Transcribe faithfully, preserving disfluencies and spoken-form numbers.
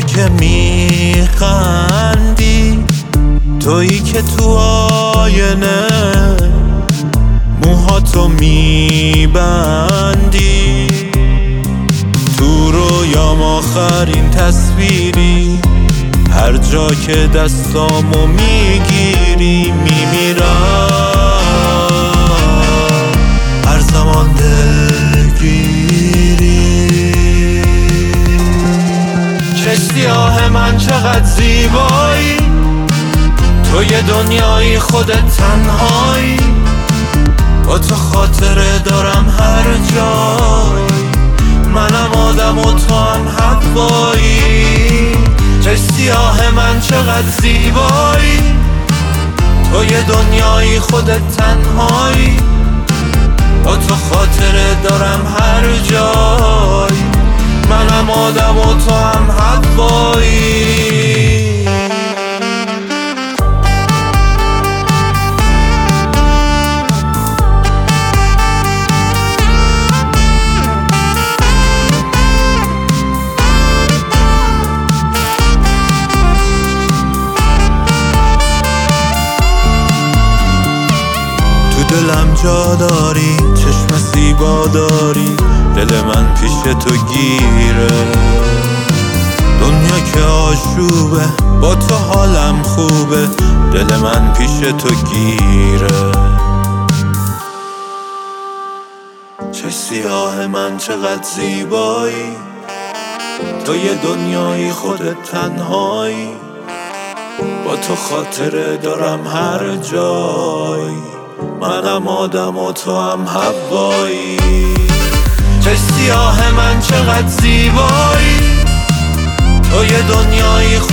که میخندی، تویی که تو آینه موهاتو میبندی، تو رویام آخرین تصویری، هر جا که دستامو میگیری میمیرم، هر زمان دلگیری. چه سیاه من چقدر زیبایی، تو یه دنیایی خودت تنهایی، با تو خاطره دارم هر جای، منم آدم و تو هم حوایی. چه سیاه من چقدر زیبایی، تو یه دنیایی خودت تنهایی، با تو خاطره دارم هر جای، منم آدم و تو هم حوایی. دلم جا داری، چشم زیبا داری، دل من پیش تو گیره، دنیا که آشوبه با تو حالم خوبه، دل من پیش تو گیره. چه سیاه من چقدر زیبایی، تو یه دنیایی خودت تنهایی، با تو خاطره دارم هر جای، منم آدم و تو هم حوایی. چه سیاه من چقدر زیبایی، تو یه دنیایی